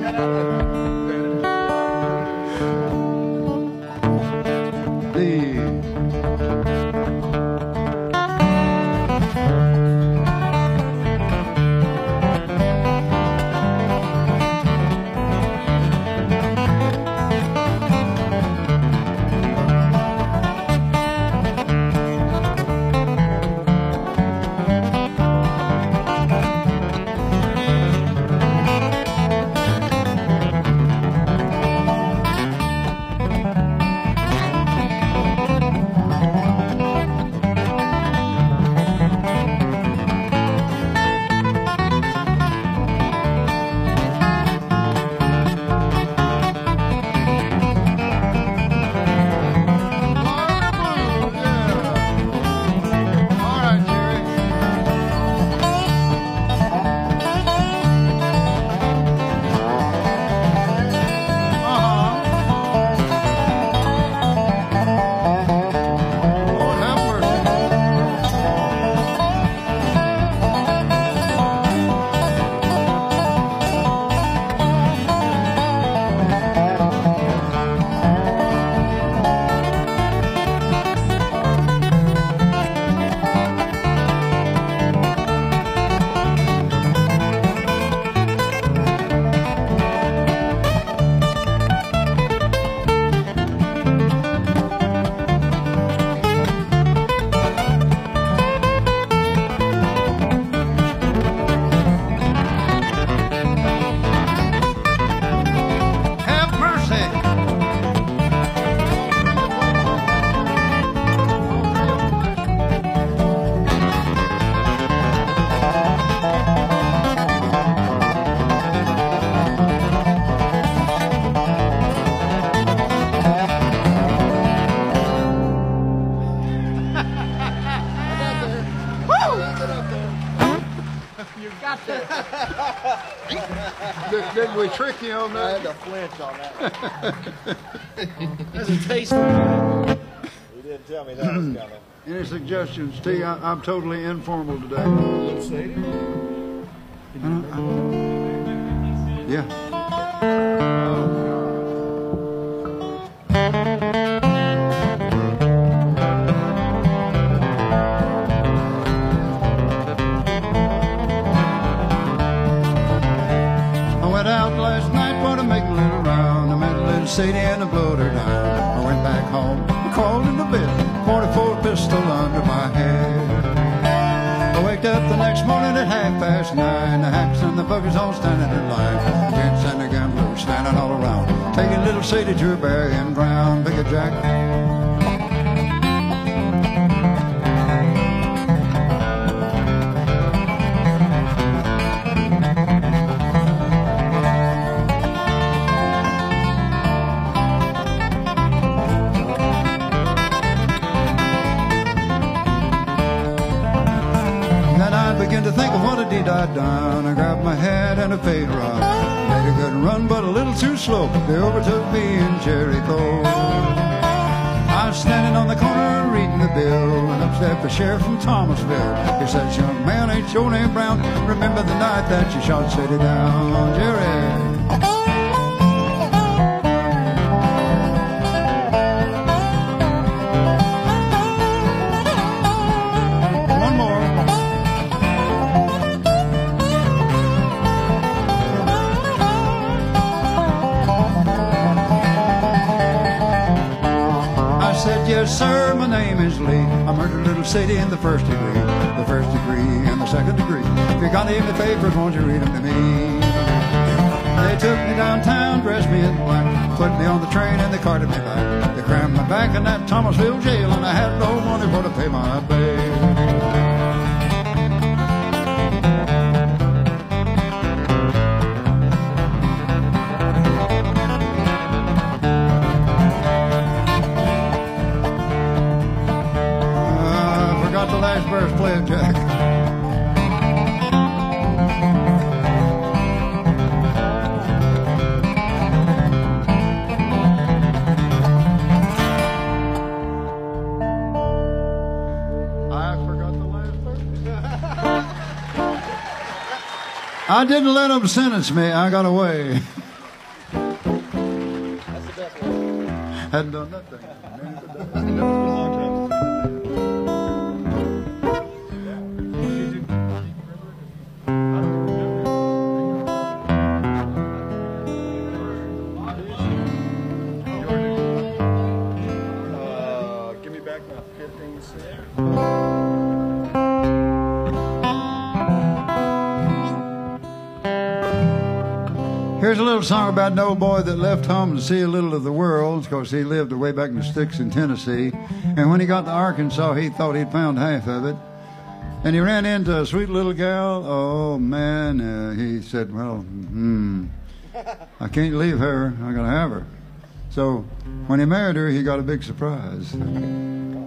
Did we trick you on that? I had to flinch on that. That's a taste of it. You didn't tell me that was coming. Any suggestions, T? I'm totally informal today. Yeah. Sadie and I blowed her down. I went back home, crawled into bed, 44 pistol under my head. I waked up the next morning at 9:30. The hacks and the buggers all standing in line. Gents and the gamblers standing all around, taking little Sadie to her burying ground. Big Jack. I'd done. I grabbed my hat and a fade rod. Made a good run, but a little too slow. They overtook me in Jericho. I was standing on the corner reading the bill, and up stepped the sheriff from Thomasville. He says, "Young man, ain't your name Brown? Remember the night that you shot Sadie down, Jerry." Yes, sir, my name is Lee. I murdered little Sadie in the first degree and the second degree. If you got any of the papers, won't you read them to me? They took me downtown, dressed me in black, put me on the train and they carted me back. They crammed me back in that Thomasville jail and I had no money for to pay my bail. First play it, Jack. I forgot the last verse. I didn't let them sentence me. I got away. Hadn't done nothing. Give me back my 15 cents. Here's a little song about an old boy that left home to see a little of the world, because he lived way back in the sticks in Tennessee. And when he got to Arkansas, he thought he'd found half of it. And he ran into a sweet little gal. Oh, man, he said, well, I can't leave her. I'm going to have her. So when he married her, he got a big surprise.